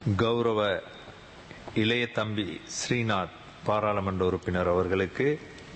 கௌரவ இளைய தம்பி ஸ்ரீநாத் பாராளுமன்ற உறுப்பினர் அவர்களுக்கு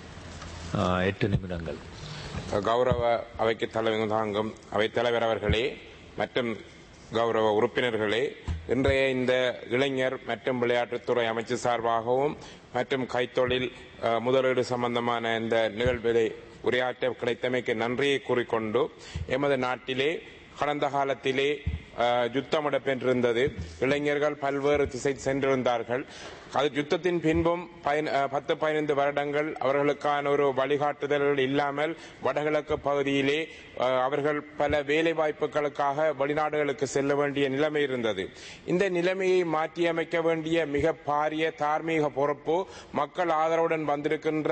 8 நிமிடங்கள். கௌரவ அவைக்கு தலைமை தாங்கும் அவைத்தலைவர் அவர்களே மற்றும் கௌரவ உறுப்பினர்களே, இன்றைய இந்த இளைஞர் மற்றும் விளையாட்டுத்துறை அமைச்சர் சார்பாகவும் மற்றும் கைத்தொழில் முதலீடு சம்பந்தமான இந்த நிகழ்விலே உரையாற்ற கிடைத்தமைக்கு நன்றியை கூறிக்கொண்டு, எமது நாட்டிலே கடந்த காலத்திலே யுத்தம் இடம்பெற்றிருந்தது. இளைஞர்கள் பல்வேறு திசை சென்றிருந்தார்கள். அது யுத்தத்தின் பின்பும் 10-15 வருடங்கள் அவர்களுக்கான ஒரு வழிகாட்டுதல்கள் இல்லாமல் வடகிழக்கு பகுதியிலே அவர்கள் பல வேலை வாய்ப்புகளுக்காக வெளிநாடுகளுக்கு செல்ல வேண்டிய நிலைமை இருந்தது. இந்த நிலைமையை மாற்றியமைக்க வேண்டிய மிக பாரிய தார்மீக பொறுப்பு மக்கள் ஆதரவுடன் வந்திருக்கின்ற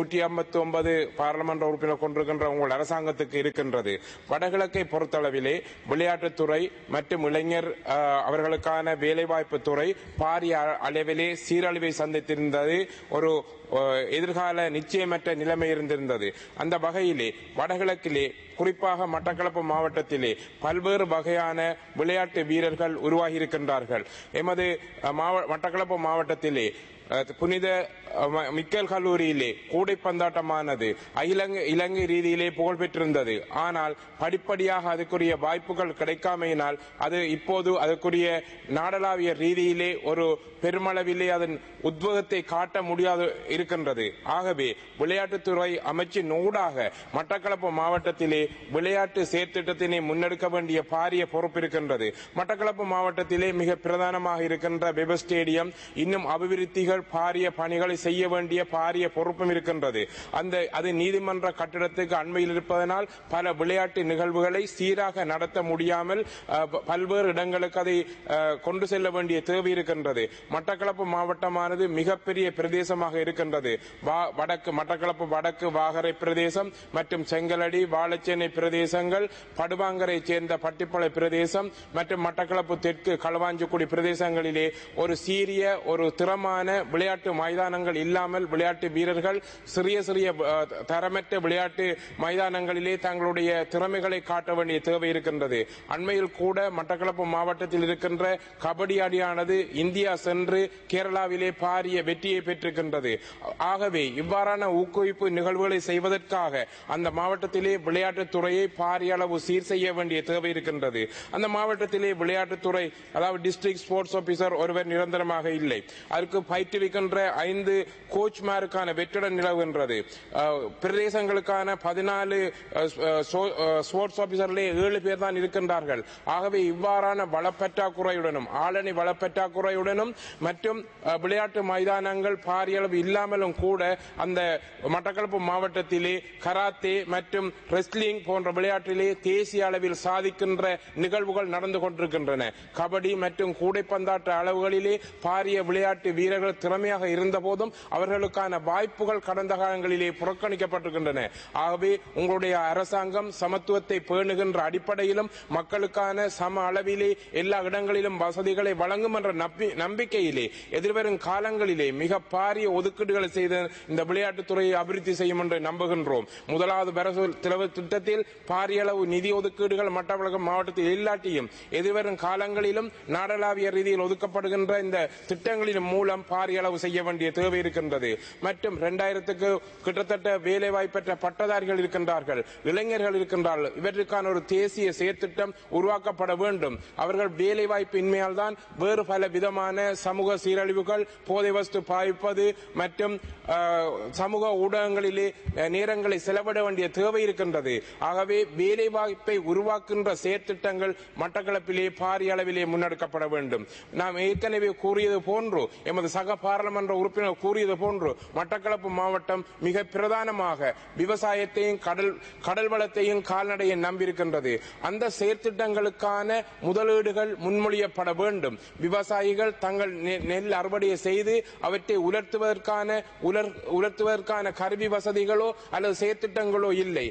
159 பாராளுமன்ற உறுப்பினர் கொண்டிருக்கின்ற உங்கள் அரசாங்கத்துக்கு இருக்கின்றது. வடகிழக்கை பொறுத்தளவிலே விளையாட்டுத்துறை மற்றும் இளைஞர் அவர்களுக்கான வேலைவாய்ப்பு துறை பாரிய அளவிலே சீரழிவை சந்தித்திருந்தது. ஒரு எதிர்கால நிச்சயமற்ற நிலைமை இருந்திருந்தது. அந்த வகையிலே வடகிழக்கிலே குறிப்பாக மட்டக்களப்பு மாவட்டத்திலே பல்வேறு வகையான விளையாட்டு வீரர்கள் உருவாகி இருக்கின்றார்கள். எமது மட்டக்களப்பு மாவட்டத்திலே புனித மிக்கேல் கல்லூரியிலே கூடைப்பந்தாட்டமானது இலங்கை ரீதியிலே புகழ்பெற்றிருந்தது. ஆனால் படிப்படியாக அதுக்குரிய வாய்ப்புகள் கிடைக்காமையினால் அது இப்போது அதற்குரிய நாடளாவிய ரீதியிலே ஒரு பெருமளவிலே அதன் உத்வேகத்தை காட்ட முடியாது இருக்கின்றது. ஆகவே விளையாட்டுத்துறை அமைச்சின் ஊடாக மட்டக்களப்பு மாவட்டத்திலே விளையாட்டு செயற்திட்டத்தினை முன்னெடுக்க வேண்டிய பாரிய பொறுப்பு இருக்கின்றது. மட்டக்களப்பு மாவட்டத்திலே மிக பிரதானமாக இருக்கின்ற வெப ஸ்டேடியம் இன்னும் அபிவிருத்திகள் பாரிய பணிகளை செய்ய வேண்டிய பாரிய பொறுப்பும் இருக்கின்றது. அது நீதிமன்ற கட்டிடத்துக்கு அண்மையில் இருப்பதனால் பல விளையாட்டு நிகழ்வுகளை சீராக நடத்த முடியாமல் பல்வேறு இடங்களுக்கு அதை கொண்டு செல்ல வேண்டிய தேவை இருக்கின்றது. மட்டக்களப்பு மாவட்டமானது மிகப்பெரிய பிரதேசமாக இருக்கின்றது. மட்டக்களப்பு வடக்கு வாகரை பிரதேசம் மற்றும் செங்கலடி வாழைச்சேனை பிரதேசங்கள், படுவாங்கரை சேர்ந்த பட்டிப்பளை பிரதேசம் மற்றும் மட்டக்களப்பு தெற்கு களவாஞ்சிக்குடி பிரதேசங்களிலே ஒரு சீரிய ஒரு திறமான விளையாட்டு மைதானங்கள் இல்லாமல் விளையாட்டு வீரர்கள் சிறிய தரமற்ற விளையாட்டு மைதானங்களிலே தங்களுடைய திறமைகளை காட்ட வேண்டிய தேவை இருக்கின்றது. அண்மையில் கூட மட்டக்களப்பு மாவட்டத்தில் இருக்கின்ற கபடி அணியானது இந்தியா சென்று கேரளாவிலே பாரிய வெற்றியை பெற்றிருக்கின்றது. ஆகவே இவ்வாறான ஊக்குவிப்பு நிகழ்வுகளை செய்வதற்காக அந்த மாவட்டத்திலே விளையாட்டுத்துறையை பாரிய அளவு சீர் செய்ய வேண்டிய தேவை இருக்கின்றது. அந்த மாவட்டத்திலே விளையாட்டுத்துறை அதாவது டிஸ்ட்ரிக்ட் ஸ்போர்ட்ஸ் ஆபீசர் ஒருவர் நிரந்தரமாக இல்லை. அதற்கு பயிற்றுவிக்கின்ற 5 கோச்மாருக்கான வெற்றிடம் நிலவுகின்றது. பிரதேசங்களுக்கான 14 ஸ்போர்ட்ஸ் ஆபீசர்களே 7 பேர் தான் இருக்கின்றார்கள். ஆகவே இவ்வாறான வளப்பற்றாக்குறையுடனும் ஆளணி வளப்பற்றாக்குறையுடனும் மற்றும் விளையாட்டு மைதானங்கள் பாரிய அளவு இல்லாமலும் கூட அந்த மட்டக்களப்பு மாவட்டத்திலே கராத்தே மற்றும் ரெஸ்லிங் போன்ற விளையாட்டிலே தேசிய அளவில் சாதிக்கின்ற நிகழ்வுகள் நடந்து கொண்டிருக்கின்றன. கபடி மற்றும் கூடைப்பந்தாட்ட அளவுகளிலே பாரிய விளையாட்டு வீரர்கள் திறமையாக இருந்த போதும் அவர்களுக்கான வாய்ப்புகள் கடந்த காலங்களிலே புறக்கணிக்கப்பட்டிருக்கின்றன. ஆகவே உங்களுடைய அரசாங்கம் சமத்துவத்தை பேணுகின்ற அடிப்படையிலும் மக்களுக்கான சம அளவிலே எல்லா இடங்களிலும் வசதிகளை வழங்கும் என்ற நம்பிக்கையிலே எதிர்வரும் காலங்களிலே மிக பாரிய ஒதுக்கீடுகளை செய்த இந்த விளையாட்டுத்துறையை அபிவிருத்தி செய்யும் என்று நம்புகின்றோம். முதலாவது வரவு திட்டத்தில் பாரிய அளவு நிதி ஒதுக்கீடுகள் மட்டக்களப்பு மாவட்டத்தில் இல்லாட்டியும் எதிர்வரும் காலங்களிலும் நாடளாவிய ரீதியில் ஒதுக்கப்படுகின்ற இந்த திட்டங்களின் மூலம் பாரிய அளவு செய்ய வேண்டிய தேவை இருக்கின்றது. மற்றும் 2000க்கு கிட்டத்தட்ட வேலை வாய்ப்பற்ற பட்டதாரிகள் இருக்கின்றார்கள், இளைஞர்கள் இருக்கின்றார்கள். இவற்றுக்கான ஒரு தேசிய செயற்திட்டம் உருவாக்கப்பட வேண்டும். அவர்கள் வேலை வாய்ப்பு இன்மையால் தான் வேறு பல விதமான சமூக சீரழிவுகள், போதை வஸ்து பாய்ப்பது மற்றும் சமூக ஊடகங்களிலே நேரங்களை செலவிட வேண்டிய தேவை இருக்கின்றது. ஆகவே வேலை வாய்ப்பை உருவாக்குகின்ற செயற்திட்டங்கள் மட்டக்களப்பிலே பாரிய அளவிலே முன்னெடுக்கப்பட வேண்டும். நாம் ஏற்கனவே கூறியது போன்று எமது சக பாராளுமன்ற உறுப்பினர் கூறியது போன்று மட்டக்களப்பு மாவட்டம் மிக பிரதானமாக விவசாயத்தையும் கடல் வளத்தையும் கால்நடையை நம்பியிருக்கின்றது. அந்த செயற்திட்டங்களுக்கான முதலீடுகள் முன்மொழியப்பட வேண்டும். விவசாயிகள் தங்கள் நெல் அறுவடையை செய்து அவற்றை உலர்த்துவதற்கான உலர்த்துவதற்கான கருவி வசதிகளோ அல்லது செயற்திட்டங்களோ இல்லை.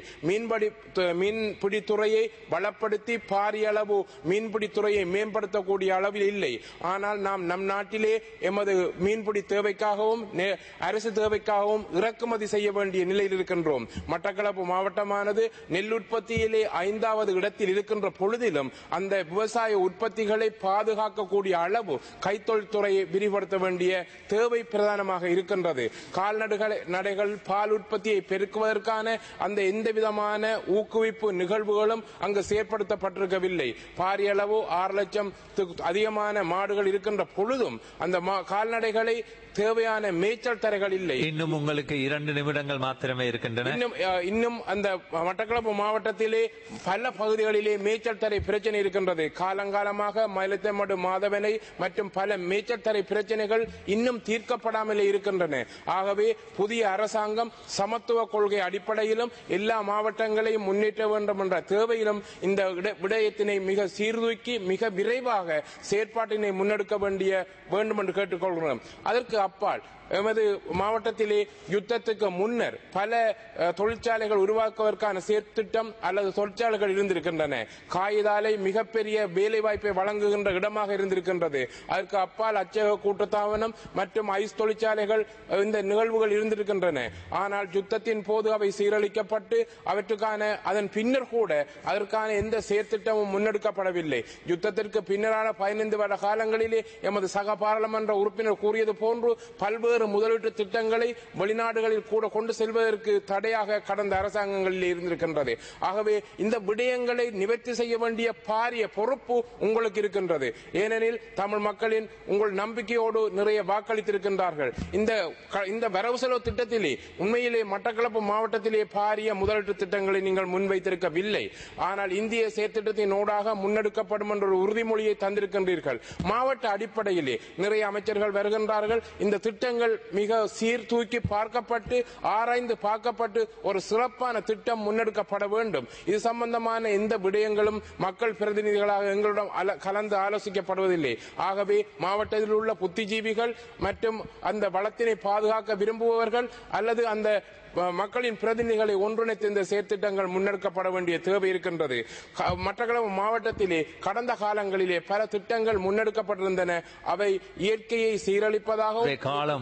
மீன்பிடித்துறையை வளப்படுத்தி பாரிய அளவு மீன்பிடித்துறையை மேம்படுத்தக்கூடிய அளவில் இல்லை. ஆனால் நாம் நம் நாட்டிலே எமது மீன்பிடி தேவைக்காகவும் அரசு தேவைக்காகவும் இறக்குமதி செய்ய வேண்டிய நிலையில் இருக்கின்றோம். மட்டக்களப்பு மாவட்டமானது நெல் உற்பத்தியிலே 5வது இடத்தில் இருக்கின்ற பொழுதிலும் அந்த விவசாய உற்பத்திகளை பாதுகாக்கக்கூடிய அளவு கைத்தொழில் துறையை விரிவுபடுத்த வேண்டிய தேவை பிரதானமாக இருக்கின்றது. கால்நடைகள் பால் உற்பத்தியை பெருக்குவதற்கான அந்த எந்த விதமான ஊக்குவிப்பு நிகழ்வுகளும் அங்கு செயற்படுத்தப்பட்டிருக்கவில்லை. பாரிய அளவு 6 லட்சம் அதிகமான மாடுகள் இருக்கின்ற பொழுதும் அந்த கால்நடைகளை தேவையான மேய்ச்சல் தரைகள் இல்லை. இன்னும் உங்களுக்கு 2 நிமிடங்கள் மாத்திரமே இருக்கின்றன. இன்னும் அந்த மட்டக்களப்பு மாவட்டத்திலே பல பகுதிகளிலே மேய்ச்சல் தரை பிரச்சனை இருக்கின்றது. காலங்காலமாக மயிலத்தமடு மாதவனை மற்றும் பல மேய்ச்சல் தரை பிரச்சனைகள் இன்னும் தீர்க்கப்படாமலே இருக்கின்றன. ஆகவே புதிய அரசாங்கம் சமத்துவ கொள்கை அடிப்படையிலும் எல்லா மாவட்டங்களையும் முன்னேற்ற வேண்டும் என்ற தேவையிலும் இந்த விடயத்தினை மிக சீர்தூக்கி மிக விரைவாக செயற்பாட்டினை முன்னெடுக்க வேண்டும் என்று கேட்டுக்கொள்கிறோம். அதற்கு அப்பால் எமது மாவட்டத்திலே யுத்தத்துக்கு முன்னர் பல தொழிற்சாலைகள் உருவாக்குவதற்கான செயற்திட்டம் அல்லது தொழிற்சாலைகள் இருந்திருக்கின்றன. காகிதாலை மிகப்பெரிய வேலை வாய்ப்பை வழங்குகின்ற இடமாக இருந்திருக்கின்றது. அதற்கு அப்பால் அச்சக கூட்டுத்தாபனம் மற்றும் ஐஸ் தொழிற்சாலைகள் இந்த நிகழ்வுகள் இருந்திருக்கின்றன. ஆனால் யுத்தத்தின் போது அவை சீரழிக்கப்பட்டு அவற்றுக்கான அதன் பின்னர் கூட அதற்கான எந்த செயற்திட்டமும் முன்னெடுக்கப்படவில்லை. யுத்தத்திற்கு பின்னரான 15 வருட காலங்களிலே எமது சக பாராளுமன்ற உறுப்பினர் கூறியது போன்று பல்வேறு முதலீட்டு திட்டங்களை வெளிநாடுகளில் கூட கொண்டு செல்வதற்கு தடையாக கடந்த அரசாங்கங்களில் இருந்திருக்கின்றது. ஆகவே இந்த விடயங்களை நிவர்த்தி செய்ய வேண்டிய பாரிய பொறுப்பு உங்களுக்கு இருக்கின்றது. ஏனெனில் தமிழ் மக்களின் உங்கள் நம்பிக்கையோடு நிறைய வாக்களித்திருக்கின்றார்கள். இந்த வரவு செலவு திட்டத்திலே உண்மையிலே மட்டக்களப்பு மாவட்டத்திலே பாரிய முதலீட்டு திட்டங்களை நீங்கள் முன்வைத்திருக்கவில்லை. ஆனால் இந்திய செயற்திட்டத்தின் ஊடாக முன்னெடுக்கப்படும் என்ற ஒரு உறுதிமொழியை தந்திருக்கின்றீர்கள். மாவட்ட அடிப்படையிலே நிறைய அமைச்சர்கள் வருகின்றார்கள். இந்த திட்டங்கள் மிக சீர்தூக்கி பார்க்கப்பட்டு ஆராய்ந்து பார்க்கப்பட்டு ஒரு சிறப்பான திட்டம் முன்னெடுக்கப்பட வேண்டும். இது சம்பந்தமான எந்த விடயங்களும் மக்கள் பிரதிநிதிகளாக எங்களிடம் கலந்து ஆலோசிக்கப்படுவதில்லை. ஆகவே மாவட்டத்தில் உள்ள புத்திஜீவிகள் மற்றும் அந்த வளத்தினை பாதுகாக்க விரும்புபவர்கள் அல்லது அந்த மக்களின் பிரதிநிதிகளை ஒன்றிணைத்து இந்த செயற்திட்டங்கள் முன்னெடுக்கப்பட வேண்டிய தேவை இருக்கின்றது. மட்டக்களப்பு மாவட்டத்திலே கடந்த காலங்களிலே பல திட்டங்கள் முன்னெடுக்கப்பட்டிருந்தன. அவை இயற்கையை சீரழிப்பதாகவும்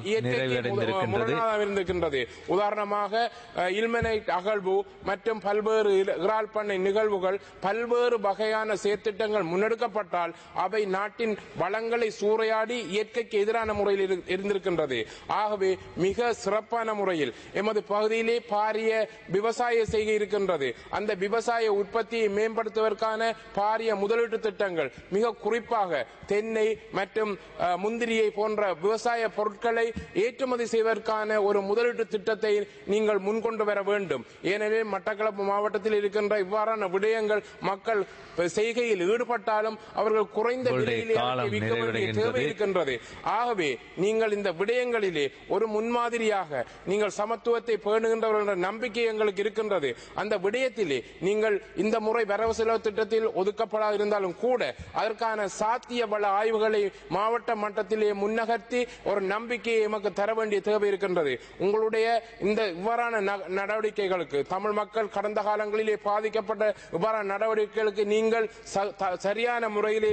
இருக்கின்றது. உதாரணமாக இல்மெனைட் அகழ்வு மற்றும் பல்வேறு இறால் பண்ணை நிகழ்வுகள் பல்வேறு வகையான செயற்திட்டங்கள் முன்னெடுக்கப்பட்டால் அவை நாட்டின் வளங்களை சூறையாடி இயற்கைக்கு எதிரான முறையில் இருந்திருக்கின்றது. ஆகவே மிக சிறப்பான முறையில் எமது பகுதியிலே பாரிய விவசாய செய்கை இருக்கின்றது. அந்த விவசாய உற்பத்தியை மேம்படுத்துவதற்கான பாரிய முதலீட்டு திட்டங்கள் மிக குறிப்பாக தென்னை மற்றும் முந்திரியை போன்ற விவசாய பொருட்களை ஏற்றுமதி செய்வதற்கான ஒரு முதலீட்டு திட்டத்தை நீங்கள் முன்கொண்டு வர வேண்டும். ஏனெனில் மட்டக்களப்பு மாவட்டத்தில் இருக்கின்ற இவ்வாறான விடயங்கள் மக்கள் செய்கையில் ஈடுபட்டாலும் அவர்கள் குறைந்த விலையிலே விற்க வேண்டிய தேவை இருக்கின்றது. ஆகவே நீங்கள் இந்த விடயங்களிலே ஒரு முன்மாதிரியாக நீங்கள் சமத்துவத்தை பேணுகின்றவர்கள் என்ற நம்பிக்கை எங்களுக்கு இருக்கின்றது. அந்த விடயத்திலே நீங்கள் இந்த முறை வரவு செலவு திட்டத்தில் ஒதுக்கப்படாது இருந்தாலும் கூட அதற்கான சாத்திய வள ஆய்வுகளை மாவட்ட மட்டத்திலே முன்னகர்த்தி ஒரு நம்பிக்கையை எமக்கு தர வேண்டிய தேவை இருக்கின்றது. உங்களுடைய இந்த இவ்வாறான நடவடிக்கைகளுக்கு தமிழ் மக்கள் கடந்த காலங்களிலே பாதிக்கப்பட்ட இவ்வாறான நடவடிக்கைகளுக்கு நீங்கள் சரியான முறையிலே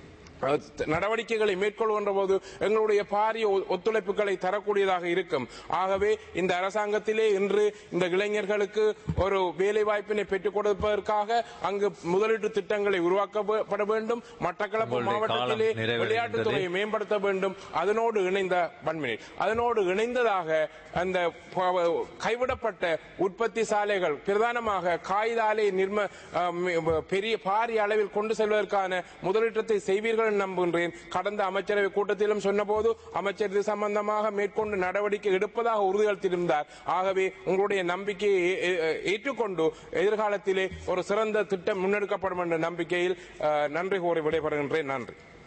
நடவடிக்கைகளை மேற்கொள்கின்ற போது எங்களுடைய பாரிய ஒத்துழைப்புகளை தரக்கூடியதாக இருக்கும். ஆகவே இந்த அரசாங்கத்திலே இன்று இந்த இளைஞர்களுக்கு ஒரு வேலை வாய்ப்பினை பெற்றுக் கொடுப்பதற்காக அங்கு முதலீட்டு திட்டங்களை உருவாக்கப்பட வேண்டும். மட்டக்களப்பு மாவட்டத்திலே விளையாட்டுத்துறையை மேம்படுத்த வேண்டும். அதனோடு இணைந்ததாக அந்த கைவிடப்பட்ட உற்பத்தி சாலைகள் பிரதானமாக காகிதாலை பெரிய பாரிய அளவில் கொண்டு செல்வதற்கான முதலீட்டத்தை செய்வீர்கள் நம்புகின்றேன். கடந்த அமைச்சரவை கூட்டத்திலும் சொன்னபோது அமைச்சர் இது சம்பந்தமாக மேற்கொண்டு நடவடிக்கை எடுப்பதாக உறுதியளித்திருந்தார். ஆகவே உங்களுடைய நம்பிக்கையை ஏற்றுக்கொண்டு எதிர்காலத்திலே ஒரு சிறந்த திட்டம் முன்னெடுக்கப்படும் என்ற நம்பிக்கையில் நன்றி கூறி விடைபெறுகின்றேன். நன்றி.